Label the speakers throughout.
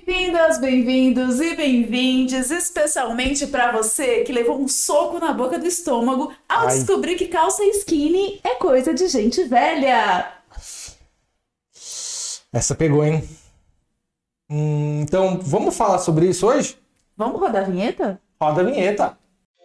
Speaker 1: Bem-vindas, bem-vindos e bem-vindes, especialmente para você que levou um soco na boca do estômago ao descobrir que calça skinny é coisa de gente velha.
Speaker 2: Essa pegou, hein? Então, vamos falar sobre isso hoje?
Speaker 1: Vamos rodar a vinheta?
Speaker 2: Roda a vinheta.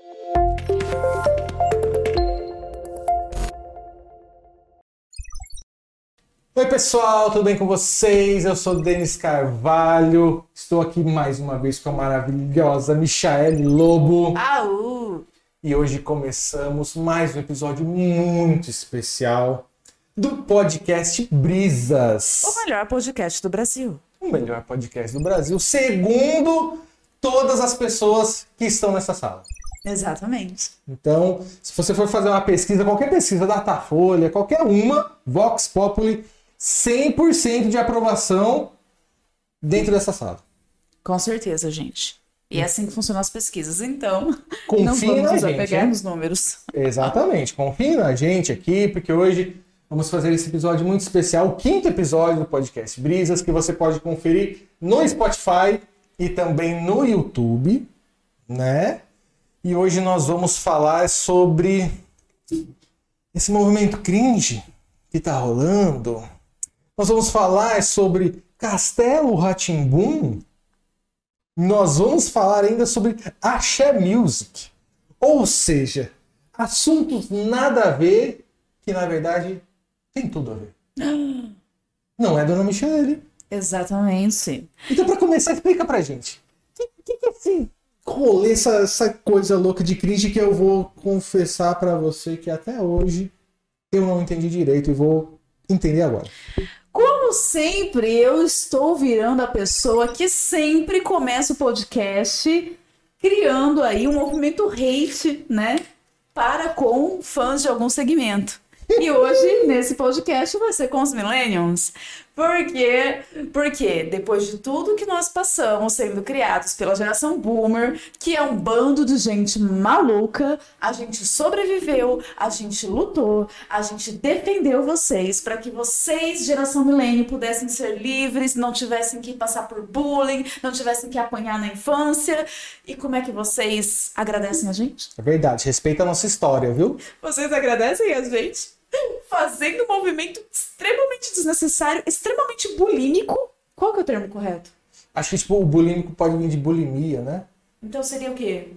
Speaker 2: Oi, pessoal, tudo bem com vocês? Eu sou Denis Carvalho. Estou aqui mais uma vez com a maravilhosa Michaele Lobo.
Speaker 1: Au!
Speaker 2: E hoje começamos mais um episódio muito especial do podcast Brisas.
Speaker 1: O melhor podcast do Brasil.
Speaker 2: O melhor podcast do Brasil, segundo todas as pessoas que estão nessa sala.
Speaker 1: Exatamente.
Speaker 2: Então, se você for fazer uma pesquisa, qualquer pesquisa, Datafolha, qualquer uma, Vox Populi, 100% de aprovação dentro dessa sala.
Speaker 1: Com certeza, gente. E é assim que funcionam as pesquisas. Então,
Speaker 2: Confie
Speaker 1: não vamos
Speaker 2: na
Speaker 1: nos
Speaker 2: gente,
Speaker 1: apegar
Speaker 2: hein?
Speaker 1: nos números.
Speaker 2: Exatamente. Confie na gente aqui, porque hoje vamos fazer esse episódio muito especial, o 5º episódio do podcast Brisas, que você pode conferir no Spotify e também no YouTube, né? E hoje nós vamos falar sobre esse movimento cringe que tá rolando. Nós vamos falar sobre Castelo Rá-Tim-Bum. Nós vamos falar ainda sobre Axé Music. Ou seja, assuntos nada a ver que, na verdade, tem tudo a ver. Não é, dona Michaele?
Speaker 1: Exatamente.
Speaker 2: Então, para começar, explica pra gente. O que é esse rolê, essa coisa louca de cringe que eu vou confessar pra você que até hoje eu não entendi direito e vou entender agora.
Speaker 1: Como sempre, eu estou virando a pessoa que sempre começa o podcast criando aí um movimento hate, né? Para com fãs de algum segmento. E hoje, nesse podcast, vai ser com os Millennials. Por quê? Porque depois de tudo que nós passamos sendo criados pela geração Boomer, que é um bando de gente maluca, a gente sobreviveu, a gente lutou, a gente defendeu vocês para que vocês, geração Millennial, pudessem ser livres, não tivessem que passar por bullying, não tivessem que apanhar na infância. E como é que vocês agradecem a gente?
Speaker 2: É verdade, respeita a nossa história, viu?
Speaker 1: Vocês agradecem a gente? Fazendo um movimento extremamente desnecessário, extremamente bulímico. Qual que é o termo correto?
Speaker 2: Acho que tipo, o bulímico pode vir de bulimia, né?
Speaker 1: Então seria o quê?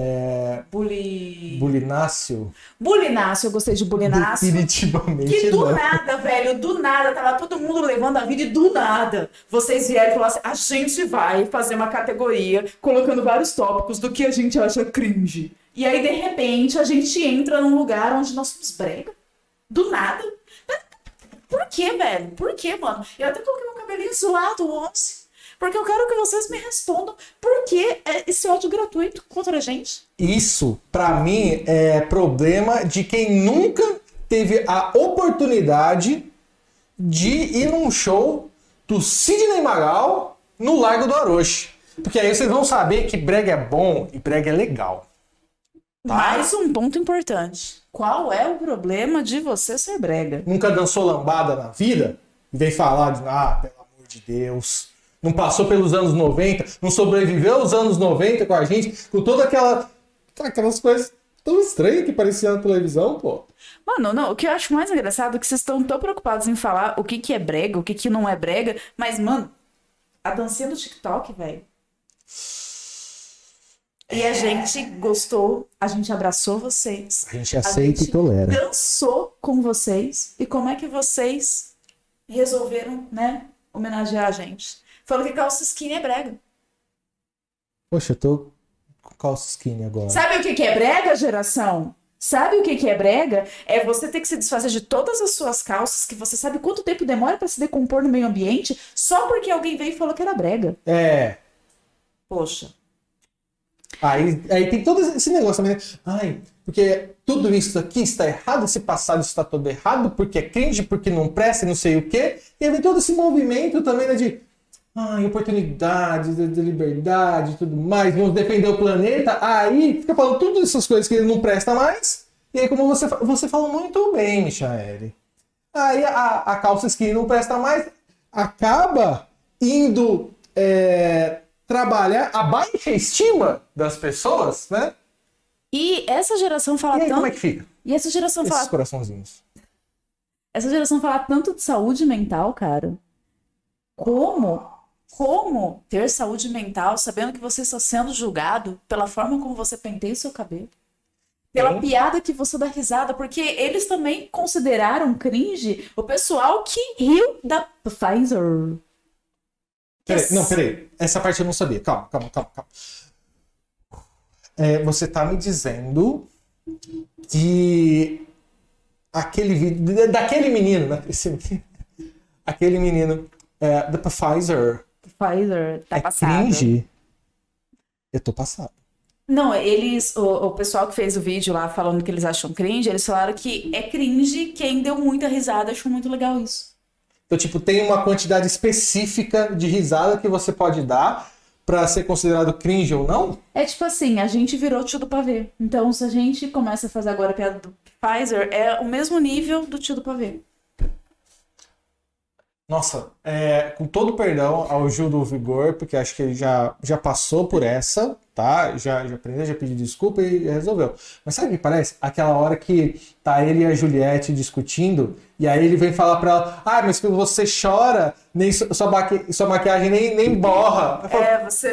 Speaker 2: Bulináceo.
Speaker 1: Bulináceo, eu gostei de bulináceo.
Speaker 2: Definitivamente
Speaker 1: Que do
Speaker 2: não.
Speaker 1: nada, velho, do nada, tava todo mundo levando a vida e do nada vocês vieram e falaram assim, a gente vai fazer uma categoria colocando vários tópicos do que a gente acha cringe. E aí, de repente, a gente entra num lugar onde nós somos brega. Do nada. Por quê, velho? Por quê, mano? Eu até coloquei meu cabelinho zoado ontem. Porque eu quero que vocês me respondam por que esse ódio gratuito contra a gente.
Speaker 2: Isso, pra mim, é problema de quem nunca teve a oportunidade de ir num show do Sidney Magal no Largo do Aroche. Porque aí vocês vão saber que brega é bom e brega é legal. Tá?
Speaker 1: Mais um ponto importante. Qual é o problema de você ser brega?
Speaker 2: Nunca dançou lambada na vida? E vem falar de, pelo amor de Deus, não passou pelos anos 90, não sobreviveu aos anos 90 com a gente, com toda aquelas coisas tão estranhas que pareciam na televisão, pô.
Speaker 1: Mano, não, o que eu acho mais engraçado é que vocês estão tão preocupados em falar o que é brega, o que não é brega, mas, mano, a dancinha do TikTok, velho. E a gente gostou, a gente abraçou vocês.
Speaker 2: A gente aceita e tolera.
Speaker 1: Dançou com vocês. E como é que vocês resolveram, né, homenagear a gente? Falou que calça skinny é brega.
Speaker 2: Poxa, eu tô com calça skinny agora.
Speaker 1: Sabe o que é brega, geração? Sabe o que é brega? É você ter que se desfazer de todas as suas calças, que você sabe quanto tempo demora pra se decompor no meio ambiente, só porque alguém veio e falou que era brega.
Speaker 2: É.
Speaker 1: Poxa.
Speaker 2: Aí tem todo esse negócio também, né? Ai, porque tudo isso aqui está errado, esse passado está todo errado, porque é cringe, porque não presta e não sei o quê. E aí vem todo esse movimento também, né, de oportunidade, de liberdade e tudo mais, vamos defender o planeta. Aí fica falando todas essas coisas que ele não presta mais. E aí, como você falou muito bem, Michaele, aí a calça skinny não presta mais, acaba indo trabalhar a baixa estima das pessoas, né?
Speaker 1: E essa geração fala
Speaker 2: E aí,
Speaker 1: tanto...
Speaker 2: como é que fica?
Speaker 1: E essa geração
Speaker 2: Esses
Speaker 1: fala...
Speaker 2: coraçãozinhos.
Speaker 1: Essa geração fala tanto de saúde mental, cara. Como ter saúde mental sabendo que você está sendo julgado pela forma como você penteia o seu cabelo? Pela piada que você dá risada, porque eles também consideraram cringe o pessoal que riu da Pfizer.
Speaker 2: Peraí. Essa parte eu não sabia. Calma. Você tá me dizendo que aquele vídeo... Daquele menino, né? Aquele menino da Pfizer
Speaker 1: Tá passado.
Speaker 2: cringe. Eu tô passado.
Speaker 1: Não, o pessoal que fez o vídeo lá falando que eles acham cringe, eles falaram que é cringe, quem deu muita risada achou muito legal isso.
Speaker 2: Então, tipo, tem uma quantidade específica de risada que você pode dar pra ser considerado cringe ou não?
Speaker 1: É tipo assim, a gente virou tio do pavê. Então, se a gente começa a fazer agora a piada do Pfizer, é o mesmo nível do tio do pavê.
Speaker 2: Nossa, com todo perdão ao Gil do Vigor, porque acho que ele já passou por essa, tá? Já aprendeu, já pediu desculpa e resolveu. Mas sabe o que parece? Aquela hora que tá ele e a Juliette discutindo, e aí ele vem falar pra ela, mas quando você chora, nem sua maquiagem nem borra.
Speaker 1: Você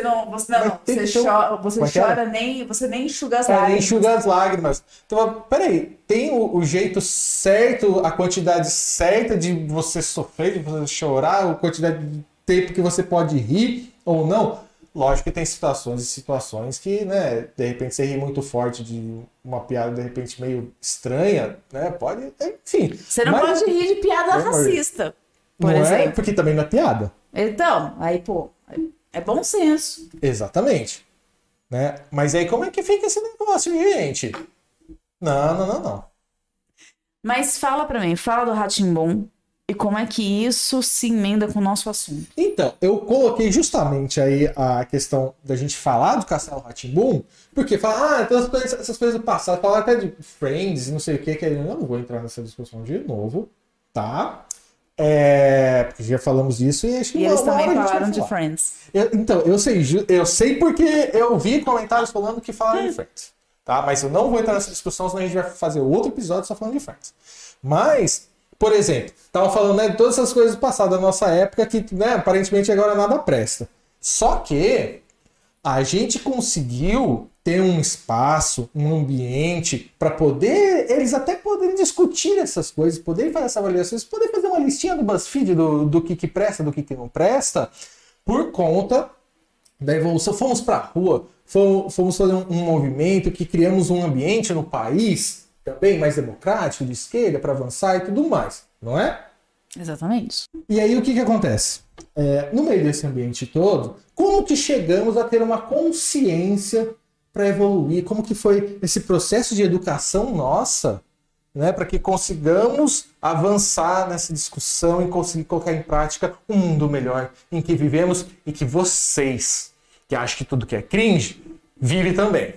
Speaker 1: chora, você nem enxuga as lágrimas.
Speaker 2: Nem enxuga as lágrimas. Então, peraí, tem o jeito certo, a quantidade certa de você sofrer, de você chorar, a quantidade de tempo que você pode rir ou não? Lógico que tem situações que, né, de repente você ri muito forte de uma piada, de repente, meio estranha, né, pode, enfim.
Speaker 1: Você não pode rir de piada racista, por exemplo.
Speaker 2: Porque também não é piada.
Speaker 1: Então, aí, pô, é bom senso.
Speaker 2: Exatamente. Né? Mas aí como é que fica esse negócio, gente? Não.
Speaker 1: Mas fala pra mim, fala do Rá-Tim-Bum e como é que isso se emenda com o nosso assunto.
Speaker 2: Então, eu coloquei justamente aí a questão da gente falar do Castelo Rá-Tim-Bum, porque fala, então essas coisas do passado, falar até de Friends e não sei o que eu não vou entrar nessa discussão de novo, tá? Porque já falamos disso e acho que
Speaker 1: eles também falaram de Friends.
Speaker 2: Eu sei porque eu vi comentários falando que falaram de Friends, tá? Mas eu não vou entrar nessa discussão, senão a gente vai fazer outro episódio só falando de Friends. Mas, por exemplo, tava falando, né, de todas essas coisas do passado da nossa época que, né, aparentemente agora nada presta. Só que a gente conseguiu ter um espaço, um ambiente para poder, eles até poderem discutir essas coisas, poderem fazer essa avaliação, poderem fazer uma listinha do BuzzFeed do que presta, do que não presta, por conta da evolução. Fomos para a rua, fomos fazer um movimento que criamos um ambiente no país também mais democrático, de esquerda, para avançar e tudo mais, não é?
Speaker 1: Exatamente.
Speaker 2: E aí o que acontece? No meio desse ambiente todo, como que chegamos a ter uma consciência para evoluir? Como que foi esse processo de educação nossa, né, para que consigamos avançar nessa discussão e conseguir colocar em prática um mundo melhor em que vivemos e que vocês, que acham que tudo que é cringe, vivem também.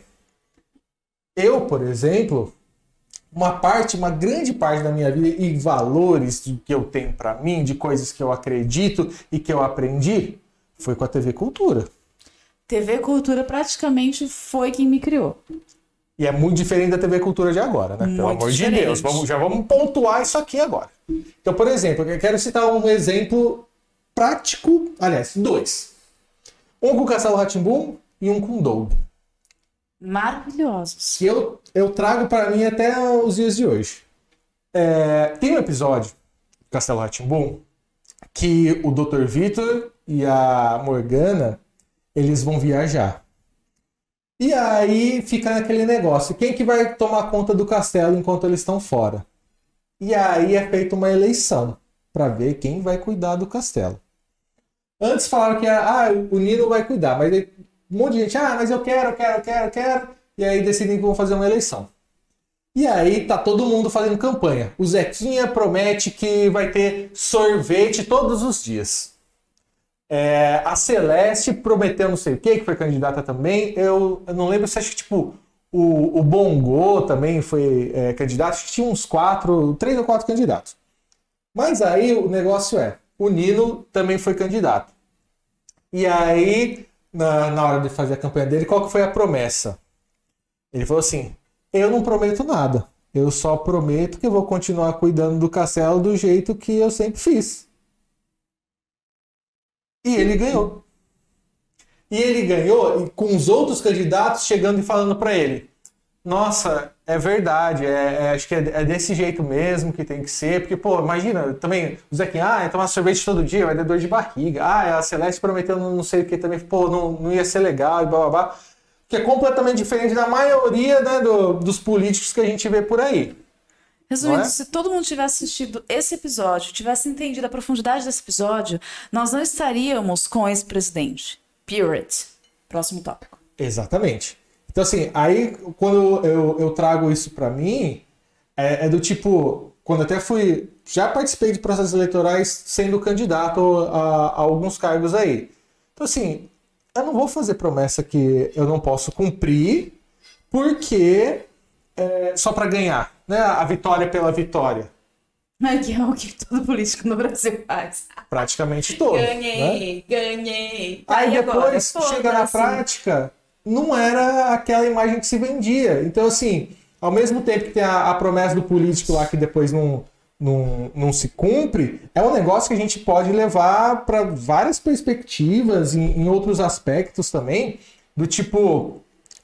Speaker 2: Eu, por exemplo, uma grande parte da minha vida e valores que eu tenho para mim, de coisas que eu acredito e que eu aprendi, foi com a TV Cultura.
Speaker 1: TV Cultura praticamente foi quem me criou.
Speaker 2: E é muito diferente da TV Cultura de agora, né? Pelo amor de Deus. Já vamos pontuar isso aqui agora. Então, por exemplo, eu quero citar um exemplo prático, aliás, 2. Um com o Castelo Rá-Tim-Bum e um com o Doug.
Speaker 1: Maravilhosos.
Speaker 2: Que eu trago para mim até os dias de hoje. Tem um episódio do Castelo Rá-Tim-Bum que o Dr. Vitor e a Morgana, eles vão viajar. E aí fica naquele negócio, quem que vai tomar conta do castelo enquanto eles estão fora? E aí é feita uma eleição para ver quem vai cuidar do castelo. Antes falaram que o Nino vai cuidar, mas aí, um monte de gente, mas eu quero. E aí decidem que vão fazer uma eleição. E aí tá todo mundo fazendo campanha. O Zequinha promete que vai ter sorvete todos os dias. A Celeste prometeu não sei o que foi candidata também. Eu não lembro se acho que tipo o Bongo também foi candidato. Acho que tinha uns 3 ou 4 candidatos. Mas aí o negócio o Nino também foi candidato. E aí, na hora de fazer a campanha dele, qual que foi a promessa? Ele falou assim, eu não prometo nada. Eu só prometo que eu vou continuar cuidando do castelo do jeito que eu sempre fiz. E ele ganhou. E ele ganhou com os outros candidatos chegando e falando para ele, nossa, é verdade, acho que é desse jeito mesmo que tem que ser, porque, pô, imagina, também, o Zequinha, tomar sorvete todo dia, vai dar dor de barriga, a Celeste prometendo não sei o que também, pô, não ia ser legal, e blá, blá, blá, que é completamente diferente da maioria, né, dos políticos que a gente vê por aí.
Speaker 1: Resumindo, se todo mundo tivesse assistido esse episódio, tivesse entendido a profundidade desse episódio, nós não estaríamos com esse presidente. Period. Próximo tópico.
Speaker 2: Exatamente. Então, assim, aí quando eu trago isso pra mim, é do tipo, quando até já participei de processos eleitorais sendo candidato a alguns cargos aí. Então, assim, eu não vou fazer promessa que eu não posso cumprir, porque só pra ganhar, né? A vitória pela vitória.
Speaker 1: Que é o que todo político no Brasil faz.
Speaker 2: Praticamente todos.
Speaker 1: Ganhei.
Speaker 2: Aí depois, chega na prática, não era aquela imagem que se vendia. Então, assim, ao mesmo tempo que tem a promessa do político lá que depois não se cumpre, é um negócio que a gente pode levar para várias perspectivas, em outros aspectos também, do tipo...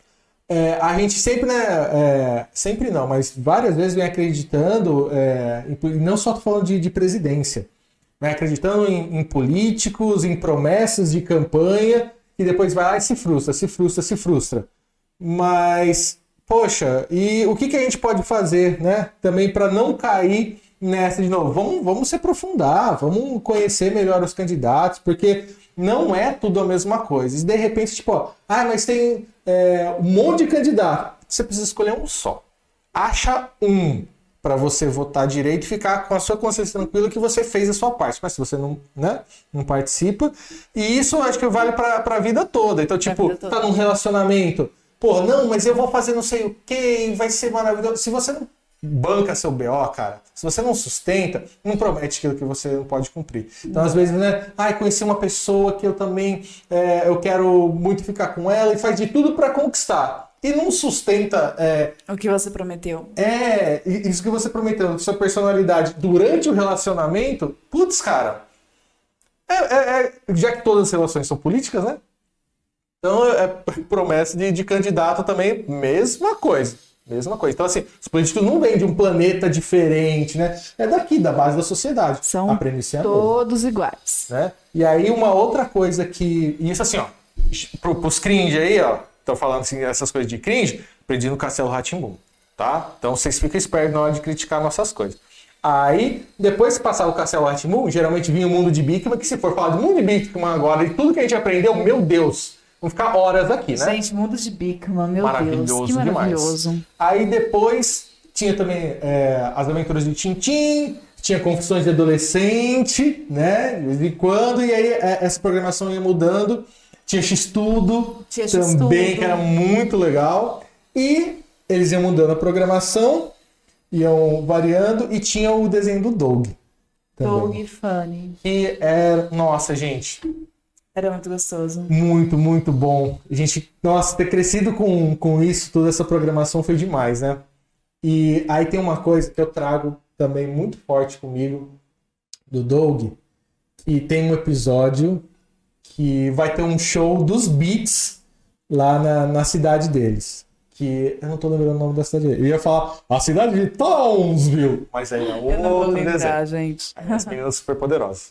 Speaker 2: a gente sempre, né? Sempre não, mas várias vezes vem acreditando, não só tô falando de presidência, vem acreditando em políticos, em promessas de campanha, e depois vai lá e se frustra. Mas, poxa, e o que a gente pode fazer, né? Também para não cair nessa de novo? Vamos se aprofundar, vamos conhecer melhor os candidatos, porque não é tudo a mesma coisa. E de repente, tipo, mas tem um monte de candidato. Você precisa escolher um só. Acha um para você votar direito e ficar com a sua consciência tranquila que você fez a sua parte. Mas se você não participa, e isso eu acho que vale para a vida toda. Então, tipo, tá num relacionamento, pô, não, mas eu vou fazer não sei o que, vai ser maravilhoso. Se você não banca seu BO, cara, se você não sustenta, não promete aquilo que você não pode cumprir. Então, às vezes, né, conheci uma pessoa que eu também, eu quero muito ficar com ela e faz de tudo para conquistar. E não sustenta...
Speaker 1: o que você prometeu.
Speaker 2: Isso que você prometeu, sua personalidade durante o relacionamento, putz, cara, já que todas as relações são políticas, né? Então, promessa de candidato também, mesma coisa. Então, assim, os políticos não vêm de um planeta diferente, né? É daqui, da base da sociedade.
Speaker 1: São todos iguais.
Speaker 2: Né? E aí, uma outra coisa que... Isso assim, ó, pros cringe aí, ó, estão falando assim, essas coisas de cringe, aprendi no Castelo Rá-Tim-Bum, tá? Então, vocês ficam espertos na hora de criticar nossas coisas. Aí, depois que passar o Castelo Rá-Tim-Bum, geralmente vinha o Mundo de Bikman, que se for falar do Mundo de Bikman agora e tudo que a gente aprendeu, meu Deus... Vamos ficar horas aqui, né?
Speaker 1: Gente, Mundo de Bikman, meu Deus, que maravilhoso.
Speaker 2: Demais. Aí depois tinha também as aventuras de Tintim, tinha Confissões de Adolescente, né? De vez em quando, e aí essa programação ia mudando. Tinha X-Tudo também, que era muito legal. E eles iam mudando a programação, iam variando, e tinha o desenho do Doug.
Speaker 1: Doug Funny.
Speaker 2: E nossa, gente...
Speaker 1: Era muito gostoso.
Speaker 2: Muito, muito bom. A gente, nossa, ter crescido com isso, toda essa programação foi demais, né? E aí tem uma coisa que eu trago também muito forte comigo, do Doug, e tem um episódio que vai ter um show dos Beats lá na cidade deles. Que eu não tô lembrando o nome da cidade. Eu ia falar a cidade de Townsville, mas aí é outro desenho.
Speaker 1: Gente.
Speaker 2: As meninas super poderosas.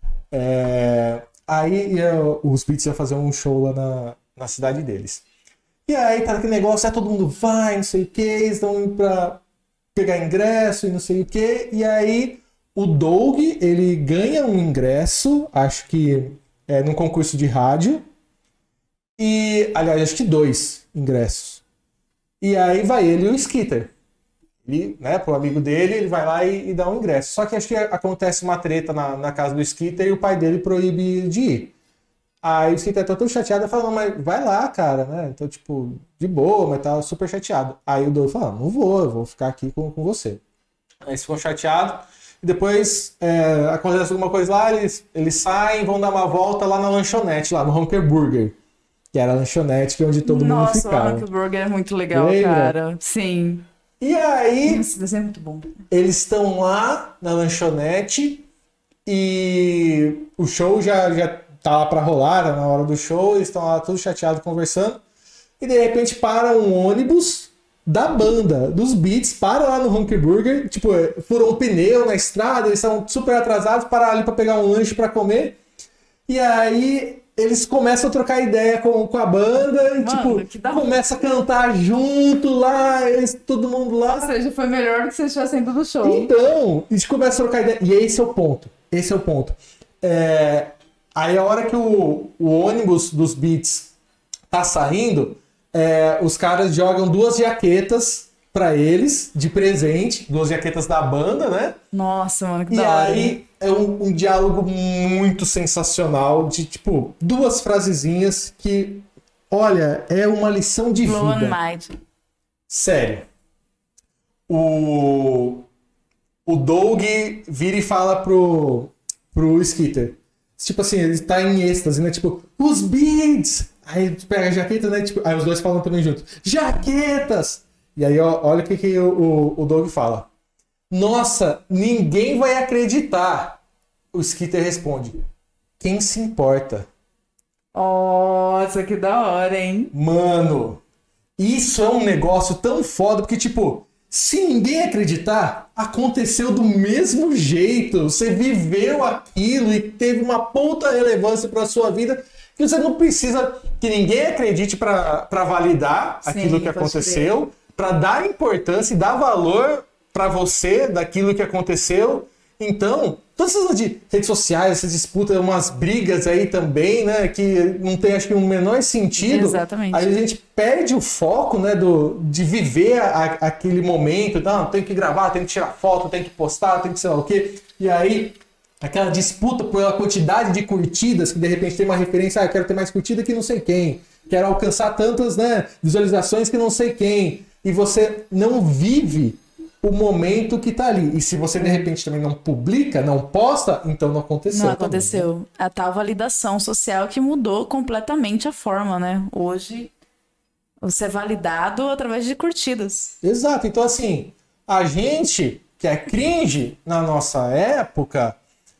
Speaker 2: Aí os Beats iam fazer um show lá na cidade deles. E aí tá aquele negócio, todo mundo vai, não sei o que, eles estão indo pra pegar ingresso e não sei o que. E aí o Doug, ele ganha um ingresso, acho que num concurso de rádio. E, aliás, acho que 2 ingressos. E aí vai ele e o Skitter. Ele, né, pro amigo dele, ele vai lá e dá um ingresso. Só que acho que acontece uma treta na casa do Skitter e o pai dele proíbe de ir. Aí o Skitter tá todo chateado e fala, não, mas vai lá, cara, né? Então, tipo, de boa, mas tá super chateado. Aí o Doug fala, não vou, eu vou ficar aqui com você. Aí eles ficam chateados E depois acontece alguma coisa lá, eles saem, vão dar uma volta lá na lanchonete, lá no Honker Burger. Que era a lanchonete que é onde todo mundo ficava.
Speaker 1: Nossa, o Honker Burger é muito legal,
Speaker 2: Lembra?
Speaker 1: cara. Sim.
Speaker 2: E aí,
Speaker 1: Esse desenho é muito bom.
Speaker 2: eles estão lá na lanchonete e o show já tá lá pra rolar, tá na hora do show, eles estão lá todos chateados conversando. E de repente para um ônibus da banda, dos Beats, para lá no Honker Burger, tipo, furou um pneu na estrada, eles estavam super atrasados, pararam ali pra pegar um lanche pra comer. E aí eles começam a trocar ideia com a banda e,
Speaker 1: Mano,
Speaker 2: tipo, começa a cantar junto lá, todo mundo lá.
Speaker 1: Ou seja, foi melhor do que vocês tivessem ido do show.
Speaker 2: Então, a gente começa a trocar ideia. E esse é o ponto. Esse é o ponto. Aí a hora que o ônibus dos Beats tá saindo, os caras jogam 2 jaquetas pra eles, de presente. 2 jaquetas da banda, né?
Speaker 1: Nossa, mano, que
Speaker 2: E
Speaker 1: da hora.
Speaker 2: aí é um diálogo muito sensacional de, tipo, 2 frasezinhas que, olha, é uma lição de
Speaker 1: Blow
Speaker 2: vida.
Speaker 1: and Mind.
Speaker 2: Sério. O Doug vira e fala pro Skeeter. Tipo assim, ele tá em êxtase, né? Tipo, os Beats! Aí ele pega a jaqueta, né? Tipo, aí os dois falam também junto. Jaquetas! E aí, ó, olha o que o Doug fala. Nossa, ninguém vai acreditar. O Skeeter responde. Quem se importa?
Speaker 1: Nossa, que da hora, hein?
Speaker 2: Mano, isso é um negócio tão foda, porque, tipo, se ninguém acreditar, aconteceu do mesmo jeito. Você viveu aquilo e teve uma puta relevância pra sua vida que você não precisa que ninguém acredite pra validar
Speaker 1: Sim,
Speaker 2: aquilo que
Speaker 1: pode
Speaker 2: aconteceu, pra dar importância e dar valor pra você daquilo que aconteceu. Então, todas essas de redes sociais, essas disputas, umas brigas aí também, né, que não tem, acho que, um menor sentido.
Speaker 1: Exatamente.
Speaker 2: Aí a gente perde o foco, né, de viver aquele momento. Não, tem que gravar, tem que tirar foto, tem que postar, tem que sei lá o quê. E aí, aquela disputa pela quantidade de curtidas, que de repente tem uma referência, eu quero ter mais curtida que não sei quem. Quero alcançar tantas, né, visualizações que não sei quem. E você não vive o momento que tá ali. E se você de repente também não publica, não posta, então não aconteceu.
Speaker 1: Não aconteceu. Também, né? A tal validação social que mudou completamente a forma, né? Hoje, você é validado através de curtidas.
Speaker 2: Exato. Então, assim, a gente que é cringe na nossa época,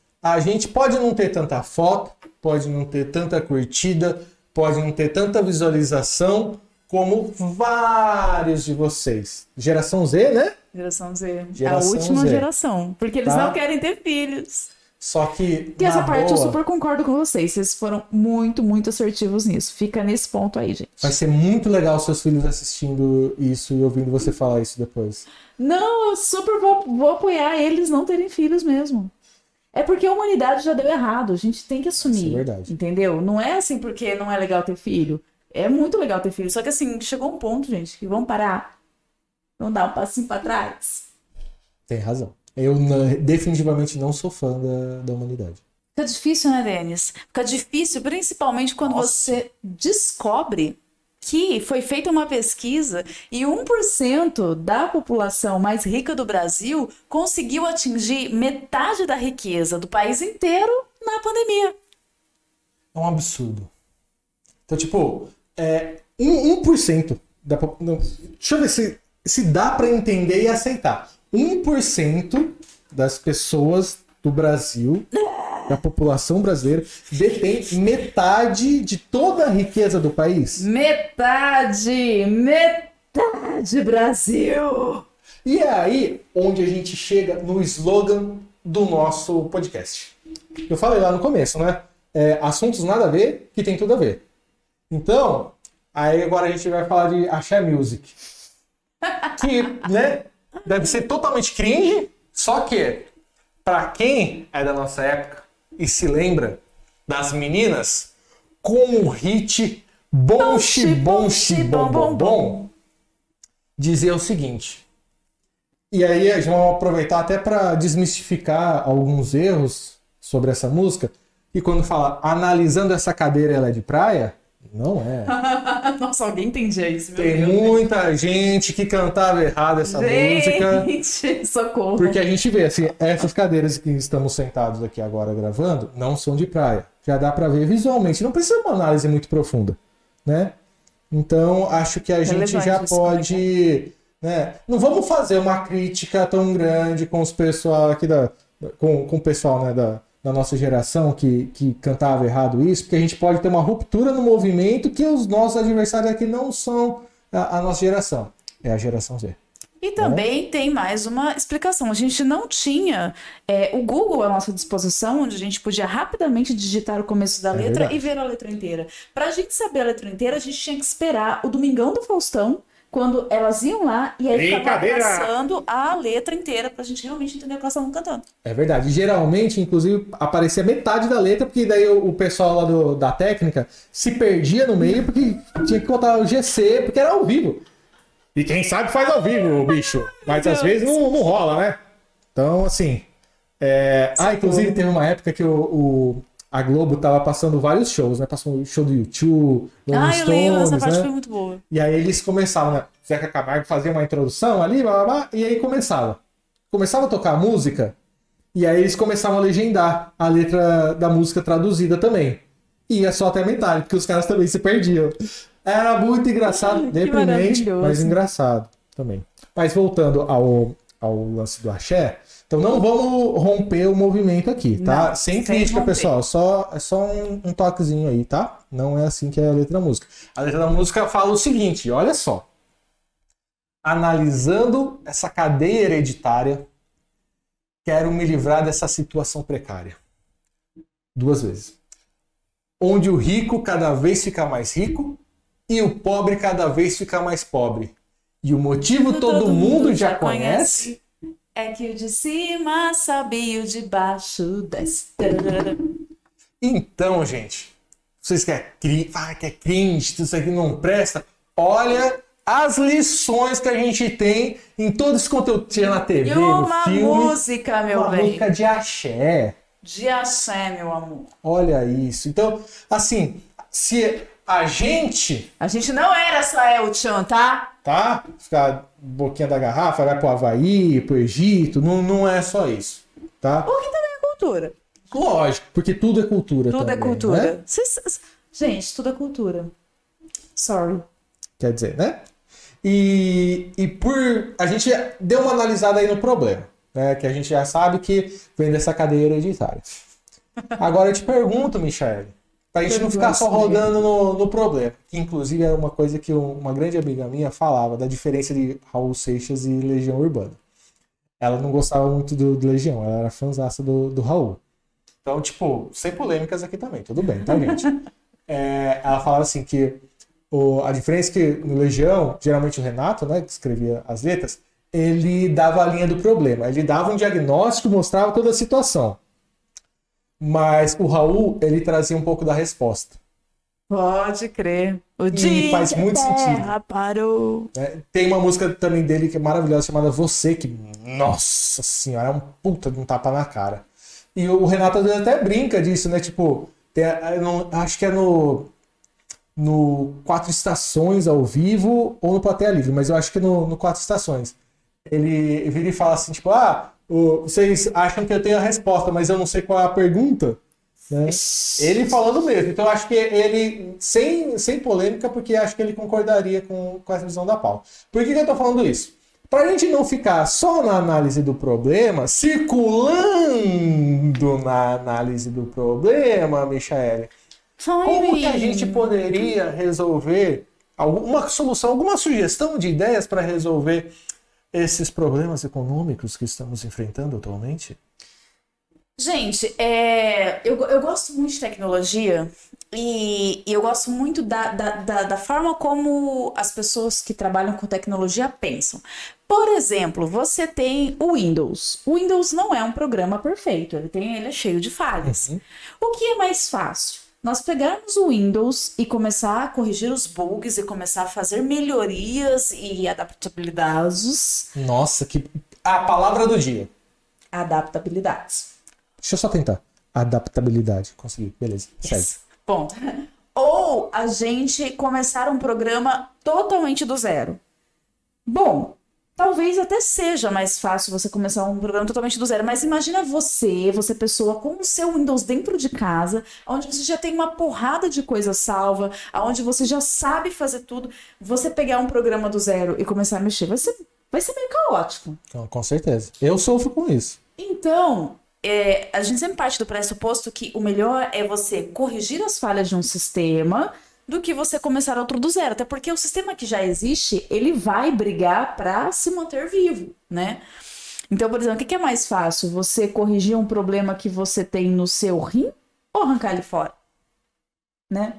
Speaker 2: a gente pode não ter tanta foto, pode não ter tanta curtida, pode não ter tanta visualização, como vários de vocês. Geração Z, né?
Speaker 1: Geração Z.
Speaker 2: Geração
Speaker 1: a última
Speaker 2: Z.
Speaker 1: Geração. Porque eles não querem ter filhos.
Speaker 2: Só que,
Speaker 1: e essa parte eu super concordo com vocês. Vocês foram muito, muito assertivos nisso. Fica nesse ponto aí, gente.
Speaker 2: Vai ser muito legal seus filhos assistindo isso e ouvindo você falar isso depois.
Speaker 1: Não, eu super vou apoiar eles não terem filhos mesmo. É porque a humanidade já deu errado. A gente tem que assumir.
Speaker 2: Isso é verdade.
Speaker 1: Entendeu? Não é assim porque não é legal ter filho. É muito legal ter filho. Só que assim, chegou um ponto, gente, que vamos parar. Vamos dar um passinho pra trás.
Speaker 2: Tem razão. Eu definitivamente não sou fã da humanidade.
Speaker 1: Fica difícil, né, Denis? Fica difícil, principalmente quando você descobre que foi feita uma pesquisa e 1% da população mais rica do Brasil conseguiu atingir metade da riqueza do país inteiro na pandemia.
Speaker 2: É um absurdo. Então, tipo, 1% da população... Deixa eu ver se dá para entender e aceitar. 1% das pessoas do Brasil, da população brasileira, detém metade de toda a riqueza do país.
Speaker 1: Metade, Brasil!
Speaker 2: E é aí onde a gente chega no slogan do nosso podcast. Eu falei lá no começo, né? Assuntos nada a ver, que tem tudo a ver. Então, aí agora a gente vai falar de Axé Music. Que, né, deve ser totalmente cringe, só que, pra quem é da nossa época e se lembra das meninas, com o hit Bom Xibom Xibom Bom Bom, dizer o seguinte. E aí, a gente vai aproveitar até para desmistificar alguns erros sobre essa música, que quando fala analisando essa cadeira ela é de praia, Não é.
Speaker 1: Nossa, alguém entendia isso, meu
Speaker 2: Tem
Speaker 1: Deus.
Speaker 2: muita gente que cantava errado essa música.
Speaker 1: Gente, socorro.
Speaker 2: Porque a gente vê, assim, essas cadeiras que estamos sentados aqui agora gravando não são de praia. Já dá pra ver visualmente. Não precisa uma análise muito profunda, né? Então, acho que a gente já
Speaker 1: isso,
Speaker 2: pode... Né? Não vamos fazer uma crítica tão grande com os pessoal aqui com o pessoal, né, da nossa geração que cantava errado isso, porque a gente pode ter uma ruptura no movimento que os nossos adversários aqui não são a nossa geração. É a geração Z.
Speaker 1: E também tem mais uma explicação. A gente não tinha o Google à nossa disposição, onde a gente podia rapidamente digitar o começo da letra
Speaker 2: verdade.
Speaker 1: e ver a letra inteira. Pra gente saber a letra inteira, a gente tinha que esperar o Domingão do Faustão, quando elas iam lá e aí ficava passando a letra inteira pra gente realmente entender o que elas estavam cantando.
Speaker 2: É verdade. Geralmente, inclusive, aparecia metade da letra, porque daí o pessoal lá da técnica se perdia no meio, porque tinha que contar o GC, porque era ao vivo. E quem sabe faz ao vivo, bicho. Mas às vezes não rola, né? Então, assim... inclusive teve uma época que a Globo tava passando vários shows, né? Passou o show do YouTube, Rolling
Speaker 1: Eu lembro, essa
Speaker 2: Stones,
Speaker 1: parte
Speaker 2: né?
Speaker 1: foi muito boa.
Speaker 2: E aí eles começavam, né? Zeca Camargo fazia uma introdução ali, blá, blá, blá, e aí começava. Começava a tocar a música, e aí eles começavam a legendar a letra da música traduzida também. E ia só até a metade, porque os caras também se perdiam. Era muito engraçado, deprimente, mas engraçado também. Mas voltando ao lance do axé, então não vamos romper o movimento aqui, tá?
Speaker 1: Não,
Speaker 2: sem
Speaker 1: sem
Speaker 2: crítica,
Speaker 1: romper.
Speaker 2: pessoal. É só um toquezinho aí, tá? Não é assim que é a letra da música. A letra da música fala o seguinte, olha só. Analisando essa cadeia hereditária, quero me livrar dessa situação precária. 2 vezes. Onde o rico cada vez fica mais rico e o pobre cada vez fica mais pobre. E o motivo todo mundo já conhece.
Speaker 1: É que o de cima sabe e o de baixo desce.
Speaker 2: Então, gente, vocês que é cringe, isso aqui não presta, olha as lições que a gente tem em todo esse conteúdo que tinha na TV,
Speaker 1: E
Speaker 2: no
Speaker 1: uma
Speaker 2: filme.
Speaker 1: música, meu
Speaker 2: Uma
Speaker 1: bem.
Speaker 2: música de axé.
Speaker 1: De axé, meu amor.
Speaker 2: Olha isso. Então, assim, se a gente,
Speaker 1: A gente não era só El Chan, tá?
Speaker 2: tá? Ficar boquinha da garrafa, vai pro Havaí, pro Egito, não é só isso, tá?
Speaker 1: O que também é cultura.
Speaker 2: Lógico, porque tudo é cultura
Speaker 1: Tudo
Speaker 2: também,
Speaker 1: é cultura.
Speaker 2: né?
Speaker 1: Gente, tudo é cultura. Sorry.
Speaker 2: Quer dizer, né? E a gente deu uma analisada aí no problema, né? Que a gente já sabe que vem dessa cadeia hereditária. Agora eu te pergunto, Michaele, pra gente não ficar só rodando no problema, que inclusive é uma coisa que uma grande amiga minha falava, da diferença de Raul Seixas e Legião Urbana. Ela não gostava muito do Legião, ela era fãzaça do Raul. Então, tipo, sem polêmicas aqui também, tudo bem, tá, gente? Ela falava assim que a diferença é que no Legião, geralmente o Renato, né, que escrevia as letras, ele dava a linha do problema. Ele dava um diagnóstico, mostrava toda a situação. Mas o Raul, ele trazia um pouco da resposta.
Speaker 1: Pode crer. O
Speaker 2: E faz muito sentido.
Speaker 1: Parou.
Speaker 2: Né? Tem uma música também dele que é maravilhosa, chamada Você, que, nossa senhora, é um puta de um tapa na cara. E o Renato até brinca disso, né? Tipo, acho que é no 4 Estações ao vivo ou no Plateia Livre, mas eu acho que no 4 Estações. Ele vira e fala assim, tipo, vocês acham que eu tenho a resposta, mas eu não sei qual é a pergunta, né? Ele falando mesmo. Então eu acho que ele, sem polêmica, porque acho que ele concordaria com essa visão da Paula. Por que eu tô falando isso? Pra gente não ficar só na análise do problema, circulando na análise do problema, Michaele, como que a gente poderia resolver alguma solução, alguma sugestão de ideias para resolver esses problemas econômicos que estamos enfrentando atualmente?
Speaker 1: Gente, eu gosto muito de tecnologia e eu gosto muito da forma como as pessoas que trabalham com tecnologia pensam. Por exemplo, você tem o Windows. O Windows não é um programa perfeito, ele é cheio de falhas.
Speaker 2: Uhum.
Speaker 1: O que é mais fácil? Nós pegarmos o Windows e começar a corrigir os bugs e começar a fazer melhorias e adaptabilidades.
Speaker 2: Nossa, a palavra do dia.
Speaker 1: Adaptabilidades.
Speaker 2: Deixa eu só tentar. Adaptabilidade. Consegui. Beleza. Segue.
Speaker 1: Bom, ou a gente começar um programa totalmente do zero. Bom, talvez até seja mais fácil você começar um programa totalmente do zero, mas imagina você pessoa, com o seu Windows dentro de casa, onde você já tem uma porrada de coisa salva, onde você já sabe fazer tudo, você pegar um programa do zero e começar a mexer, vai ser meio caótico.
Speaker 2: Com certeza. Eu sofro com isso.
Speaker 1: Então, a gente sempre parte do pressuposto que o melhor é você corrigir as falhas de um sistema do que você começar outro do zero. Até porque o sistema que já existe, ele vai brigar para se manter vivo, né? Então, por exemplo, o que é mais fácil? Você corrigir um problema que você tem no seu rim ou arrancar ele fora? Né?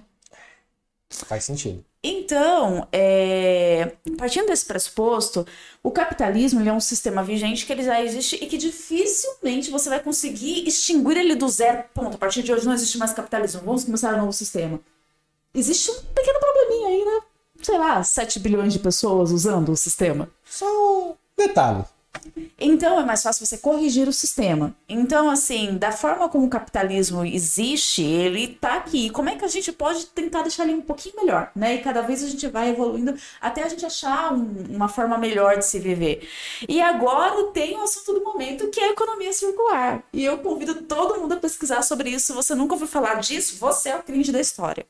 Speaker 2: Faz sentido.
Speaker 1: Então, partindo desse pressuposto, o capitalismo ele é um sistema vigente que ele já existe e que dificilmente você vai conseguir extinguir ele do zero. Ponto. A partir de hoje não existe mais capitalismo. Vamos começar um novo sistema. Existe um pequeno probleminha aí, né? Sei lá, 7 bilhões de pessoas usando o sistema.
Speaker 2: Só um detalhe.
Speaker 1: Então é mais fácil você corrigir o sistema. Então, assim, da forma como o capitalismo existe, ele tá aqui. Como é que a gente pode tentar deixar ele um pouquinho melhor, né? E cada vez a gente vai evoluindo até a gente achar uma forma melhor de se viver. E agora tem o assunto do momento, que é a economia circular. E eu convido todo mundo a pesquisar sobre isso. Se você nunca ouviu falar disso, você é o cringe da história.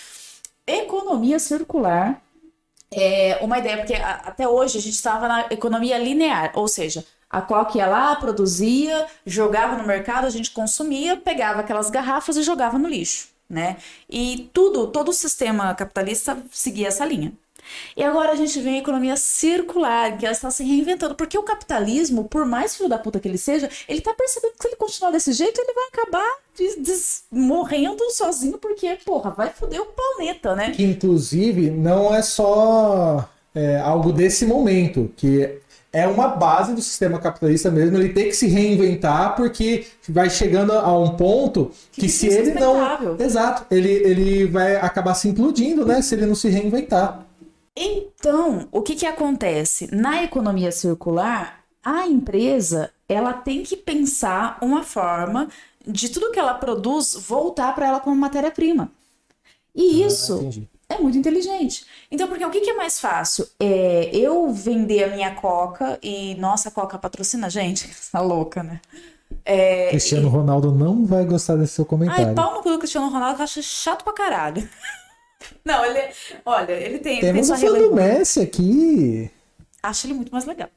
Speaker 1: Economia circular é uma ideia, porque até hoje a gente estava na economia linear, ou seja, a Coca ia lá, produzia, jogava no mercado, a gente consumia, pegava aquelas garrafas e jogava no lixo, né? E todo o sistema capitalista seguia essa linha. E agora a gente vê a economia circular, que ela está se reinventando, porque o capitalismo, por mais filho da puta que ele seja, ele tá percebendo que se ele continuar desse jeito, ele vai acabar morrendo sozinho, porque, porra, vai foder o planeta, né?
Speaker 2: Que, inclusive, não é só algo desse momento, que é uma base do sistema capitalista mesmo, ele tem que se reinventar, porque vai chegando a um ponto que se ele não... Exato, ele vai acabar se implodindo, né, se ele não se reinventar.
Speaker 1: Então, o que acontece? Na economia circular, a empresa ela tem que pensar uma forma de tudo que ela produz voltar para ela como matéria-prima. E isso é muito inteligente. Então, porque o que é mais fácil? Eu vender a minha Coca e... Nossa, a Coca patrocina a gente? Tá louca, né?
Speaker 2: Cristiano Ronaldo não vai gostar desse seu comentário.
Speaker 1: Ai, pau no cu do Cristiano Ronaldo, que eu acho chato pra caralho. Não, ele tem...
Speaker 2: Temos
Speaker 1: o
Speaker 2: fã do Messi aqui.
Speaker 1: Acho ele muito mais legal.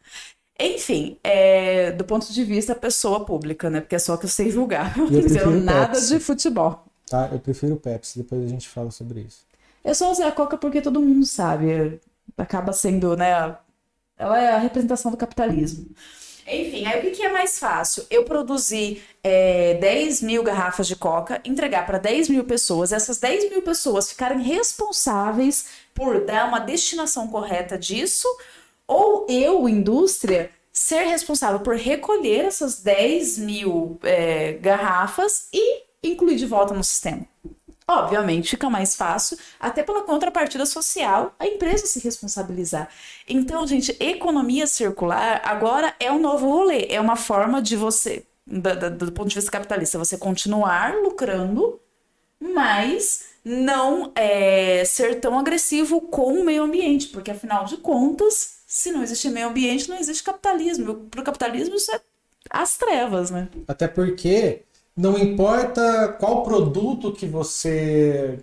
Speaker 1: Enfim, do ponto de vista pessoa pública, né? Porque é só que eu sei julgar. Eu não entendo nada de futebol.
Speaker 2: Tá, eu prefiro o Pepsi, depois a gente fala sobre isso.
Speaker 1: Eu só usei a Coca porque todo mundo sabe. Acaba sendo, né? Ela é a representação do capitalismo. Enfim, aí o que é mais fácil? Eu produzir 10 mil garrafas de Coca, entregar para 10 mil pessoas, essas 10 mil pessoas ficarem responsáveis por dar uma destinação correta disso, ou eu, indústria, ser responsável por recolher essas 10 mil garrafas e incluir de volta no sistema. Obviamente fica mais fácil, até pela contrapartida social, a empresa se responsabilizar. Então, gente, economia circular agora é um novo rolê. É uma forma de você, do ponto de vista capitalista, você continuar lucrando, mas não ser tão agressivo com o meio ambiente. Porque, afinal de contas, se não existe meio ambiente, não existe capitalismo. Para o capitalismo, isso é as trevas, né?
Speaker 2: Até porque... Não importa qual produto que você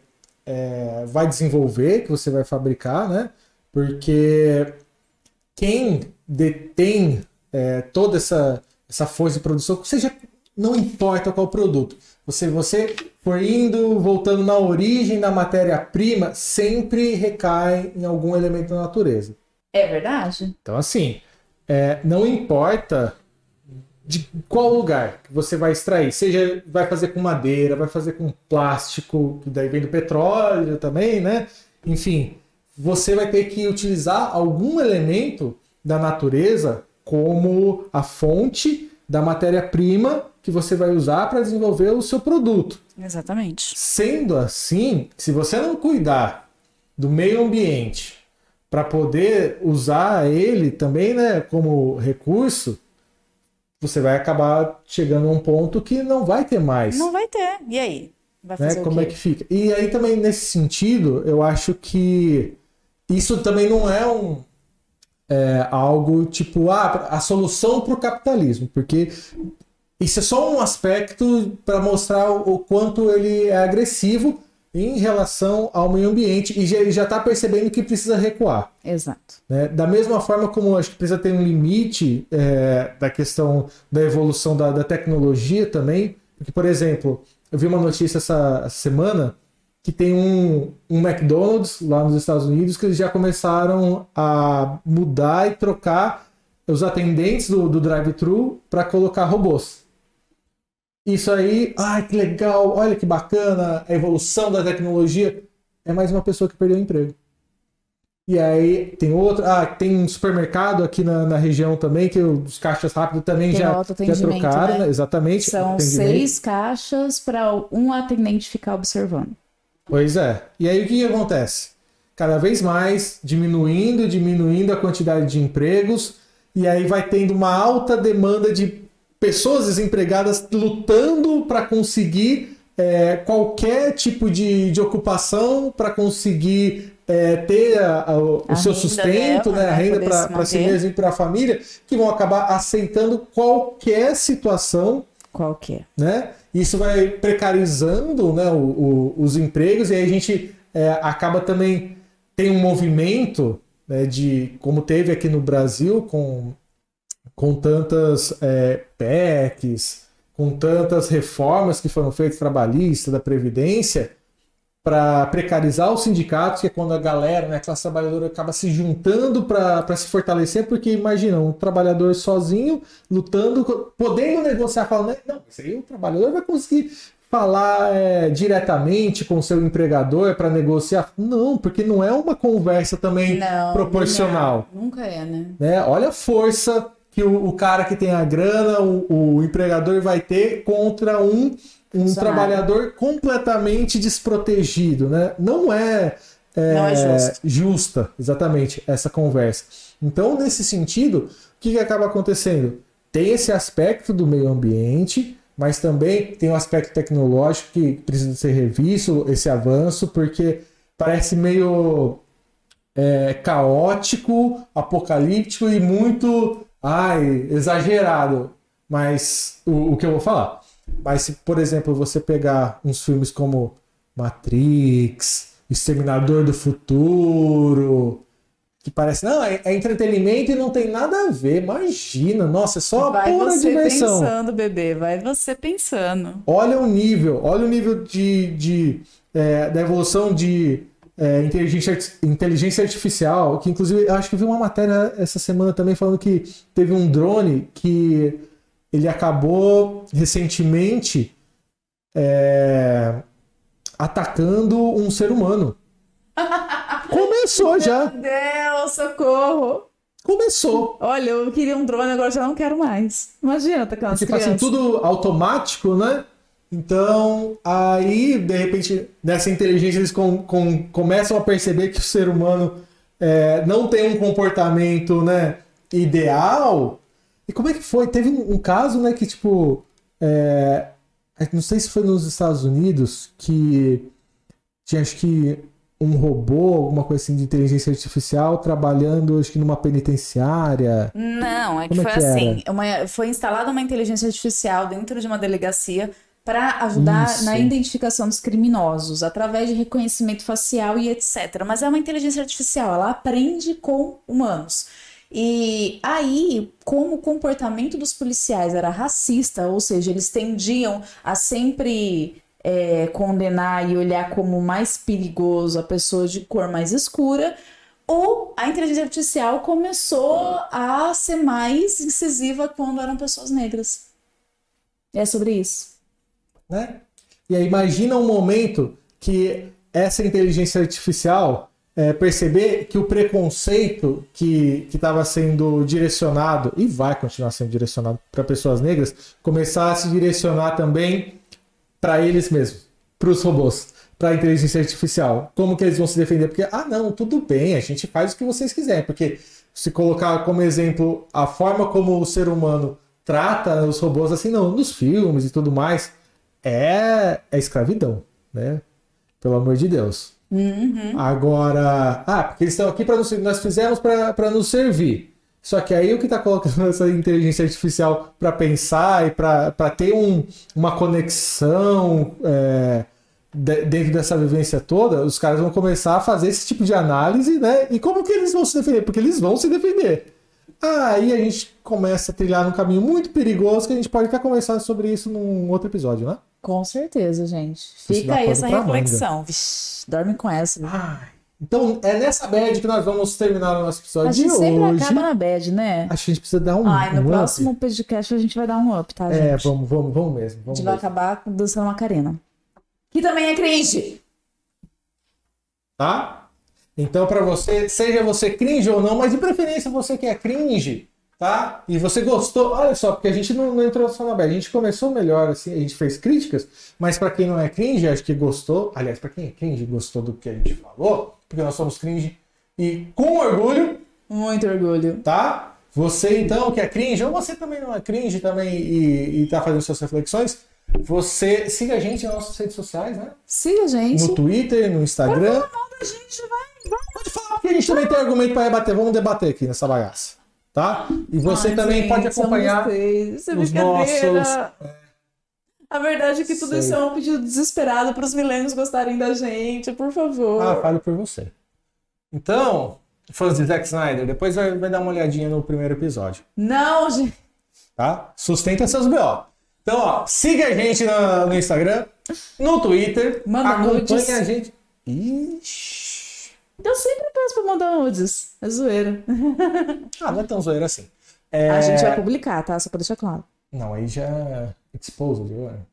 Speaker 2: vai desenvolver, que você vai fabricar, né? Porque quem detém toda essa força de produção, ou seja, não importa qual produto. Você for voltando na origem da matéria-prima, sempre recai em algum elemento da natureza.
Speaker 1: É verdade?
Speaker 2: Então, assim, não importa... de qual lugar que você vai extrair, seja vai fazer com madeira, vai fazer com plástico, que daí vem do petróleo também, né? Enfim, você vai ter que utilizar algum elemento da natureza como a fonte da matéria-prima que você vai usar para desenvolver o seu produto.
Speaker 1: Exatamente.
Speaker 2: Sendo assim, se você não cuidar do meio ambiente para poder usar ele também, né, como recurso, você vai acabar chegando a um ponto que não vai ter mais.
Speaker 1: Não vai ter. E aí? Vai fazer
Speaker 2: Como é que fica? E aí também, nesse sentido, eu acho que isso também não é algo tipo, a solução para o capitalismo, porque isso é só um aspecto para mostrar o quanto ele é agressivo em relação ao meio ambiente e ele já está percebendo que precisa recuar.
Speaker 1: Exato.
Speaker 2: Né? Da mesma forma como acho que precisa ter um limite da questão da evolução da tecnologia também, porque, por exemplo, eu vi uma notícia essa semana que tem um McDonald's lá nos Estados Unidos que eles já começaram a mudar e trocar os atendentes do drive-thru para colocar robôs. Isso aí, que legal, olha que bacana, a evolução da tecnologia. É mais uma pessoa que perdeu o emprego. E aí tem outra, tem um supermercado aqui na região também, que os caixas rápidos também já trocaram, né? Exatamente.
Speaker 1: São 6 caixas para um atendente ficar observando.
Speaker 2: Pois é. E aí o que acontece? Cada vez mais diminuindo a quantidade de empregos, e aí vai tendo uma alta demanda de pessoas desempregadas lutando para conseguir qualquer tipo de ocupação, para conseguir ter o seu sustento, dela, a renda para si mesmo e para a família, que vão acabar aceitando qualquer situação.
Speaker 1: Qualquer.
Speaker 2: Né? Isso vai precarizando, né, os empregos, e aí a gente acaba também, tem um movimento, né, como teve aqui no Brasil, com tantas PECs, com tantas reformas que foram feitas trabalhistas, da Previdência, para precarizar os sindicatos, que é quando a galera, né, a classe trabalhadora acaba se juntando para se fortalecer, porque imagina, um trabalhador sozinho, lutando, podendo negociar, falando, não, isso aí o trabalhador vai conseguir falar diretamente com o seu empregador para negociar. Não, porque não é uma conversa também proporcional.
Speaker 1: Nunca é, né?
Speaker 2: Olha a força que o cara que tem a grana, o empregador vai ter contra um trabalhador completamente desprotegido, né? Não é justa, exatamente, essa conversa. Então, nesse sentido, o que acaba acontecendo? Tem esse aspecto do meio ambiente, mas também tem o aspecto tecnológico que precisa ser revisto, esse avanço, porque parece meio caótico, apocalíptico e muito exagerado. Mas o que eu vou falar? Mas se, por exemplo, você pegar uns filmes como Matrix, Exterminador do Futuro, que parece, é entretenimento e não tem nada a ver, imagina, nossa, é só pura diversão.
Speaker 1: Vai você pensando, bebê, vai você pensando.
Speaker 2: Olha o nível da evolução de inteligência artificial, que inclusive, eu acho que vi uma matéria essa semana também falando que teve um drone que ele acabou recentemente atacando um ser humano. Começou já.
Speaker 1: Meu Deus, socorro.
Speaker 2: Começou.
Speaker 1: Olha, eu queria um drone, agora já não quero mais. Imagina atacando as crianças.
Speaker 2: Assim, tudo automático, né? Então, aí, de repente, nessa inteligência, eles começam a perceber que o ser humano não tem um comportamento, né, ideal. E como é que foi? Teve um caso, né, que tipo, não sei se foi nos Estados Unidos, que tinha, acho que, um robô, alguma coisa assim de inteligência artificial trabalhando, acho que numa penitenciária.
Speaker 1: Não, que foi assim, foi instalada uma inteligência artificial dentro de uma delegacia para ajudar na identificação dos criminosos, através de reconhecimento facial e etc. Mas é uma inteligência artificial, ela aprende com humanos. E aí, como o comportamento dos policiais era racista, ou seja, eles tendiam a sempre condenar e olhar como mais perigoso a pessoa de cor mais escura, ou a inteligência artificial começou a ser mais incisiva quando eram pessoas negras. É sobre isso.
Speaker 2: Né? E aí imagina um momento que essa inteligência artificial perceber que o preconceito que estava sendo direcionado, e vai continuar sendo direcionado para pessoas negras, começar a se direcionar também para eles mesmos, para os robôs, para a inteligência artificial. Como que eles vão se defender? Porque, não, tudo bem, a gente faz o que vocês quiserem. Porque se colocar como exemplo a forma como o ser humano trata os robôs, assim, não, nos filmes e tudo mais, é escravidão. né? Pelo amor de Deus. Agora, porque eles estão aqui para nós fizemos para nos servir. Só que aí o que está colocando essa inteligência artificial para pensar e para ter uma conexão dentro dessa vivência toda, os caras vão começar a fazer esse tipo de análise, né? E como que eles vão se defender? Porque eles vão se defender. Aí a gente começa a trilhar num caminho muito perigoso que a gente pode até conversar sobre isso num outro episódio, né?
Speaker 1: Com certeza, gente. Fica aí essa reflexão. Vixe, dorme com essa.
Speaker 2: Então, é nessa bad que nós vamos terminar o nosso episódio de hoje.
Speaker 1: A gente sempre acaba na bad, né?
Speaker 2: Acho que a gente precisa dar um
Speaker 1: no próximo podcast a gente vai dar um up, tá, gente?
Speaker 2: Vamos mesmo.
Speaker 1: A gente vai acabar dançando Macarena. Que também é cringe.
Speaker 2: Tá? Então, pra você, seja você cringe ou não, mas de preferência você que é cringe, tá? E você gostou, olha só, porque a gente não entrou só na bad, a gente começou melhor, assim, a gente fez críticas, mas pra quem não é cringe, acho que gostou, aliás, pra quem é cringe, gostou do que a gente falou, porque nós somos cringe e com orgulho.
Speaker 1: Muito orgulho.
Speaker 2: Tá? Você, então, que é cringe, ou você também não é cringe também e tá fazendo suas reflexões, você siga a gente nas nossas redes sociais, né?
Speaker 1: Siga a gente.
Speaker 2: No Twitter, no Instagram.
Speaker 1: Pode falar mal da gente, vai.
Speaker 2: Pode falar, porque a gente também tem argumento para rebater. Vamos debater aqui nessa bagaça. Tá? E você também
Speaker 1: gente,
Speaker 2: pode acompanhar
Speaker 1: os nossos... A verdade é que tudo isso é um pedido desesperado para os milênios gostarem da gente, por favor.
Speaker 2: Falo por você. Então, fãs de Zack Snyder, depois vai dar uma olhadinha no primeiro episódio.
Speaker 1: Não, gente.
Speaker 2: Tá? Sustenta seus BO. Então, ó, siga a gente no Instagram, no Twitter.
Speaker 1: Manda nudes.
Speaker 2: Acompanha a gente. Ixi.
Speaker 1: Eu sempre peço pra mandar nudes. É zoeira.
Speaker 2: Não é tão zoeira assim.
Speaker 1: A gente vai publicar, tá? Só pra deixar claro.
Speaker 2: Não, aí já é exposed.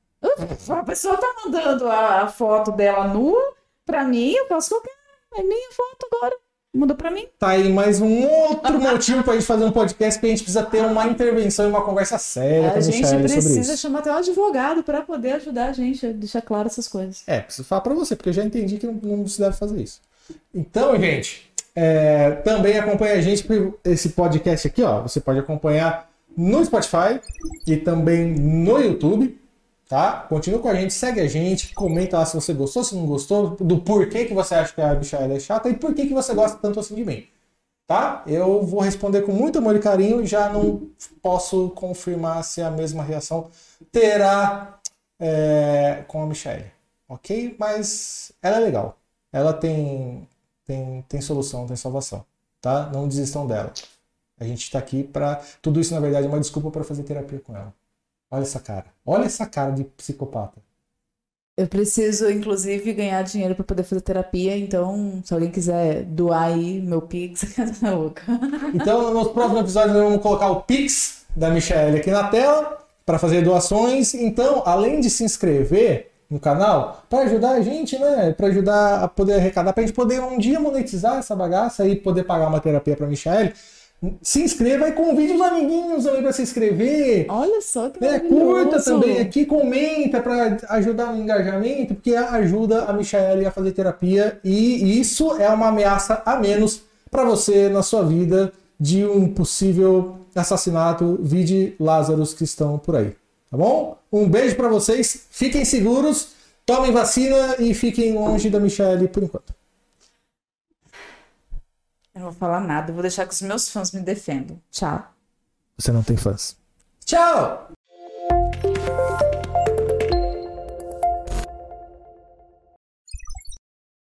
Speaker 1: A pessoa tá mandando a foto dela nua pra mim, eu posso colocar. É minha foto agora. Muda pra mim.
Speaker 2: Tá aí mais um outro motivo pra gente fazer um podcast, porque a gente precisa ter uma intervenção e uma conversa séria com a Michelle sobre isso.
Speaker 1: A gente precisa chamar até um advogado pra poder ajudar a gente a deixar claro essas coisas.
Speaker 2: Preciso falar pra você, porque eu já entendi que não se deve fazer isso. Então, gente, também acompanha a gente por esse podcast aqui, ó. Você pode acompanhar no Spotify e também no YouTube. Tá? Continua com a gente, segue a gente, comenta lá se você gostou, se não gostou, do porquê que você acha que a Michelle é chata e por que você gosta tanto assim de mim. Tá? Eu vou responder com muito amor e carinho, já não posso confirmar se a mesma reação terá com a Michelle. Ok? Mas ela é legal. Ela tem solução, tem salvação. Tá? Não desistam dela. A gente está aqui para... Tudo isso, na verdade, é uma desculpa para fazer terapia com ela. Olha essa cara. Olha essa cara de psicopata.
Speaker 1: Eu preciso, inclusive, ganhar dinheiro para poder fazer terapia. Então, se alguém quiser doar aí meu Pix, tá louca.
Speaker 2: Então, no próximo episódio, nós vamos colocar o Pix da Michelle aqui na tela para fazer doações. Então, além de se inscrever no canal, para ajudar a gente, né? Para ajudar a poder arrecadar, para a gente poder um dia monetizar essa bagaça e poder pagar uma terapia para Michelle. Se inscreva e convide os amiguinhos também para se inscrever.
Speaker 1: Olha só que
Speaker 2: curta também aqui, comenta para ajudar no engajamento, porque ajuda a Michelle a fazer terapia e isso é uma ameaça a menos para você na sua vida de um possível assassinato, vide Lázaros que estão por aí, tá bom? Um beijo para vocês, fiquem seguros, tomem vacina e fiquem longe da Michelle por enquanto.
Speaker 1: Eu não vou falar nada, eu vou deixar que os meus fãs me defendam. Tchau.
Speaker 2: Você não tem fãs. Tchau!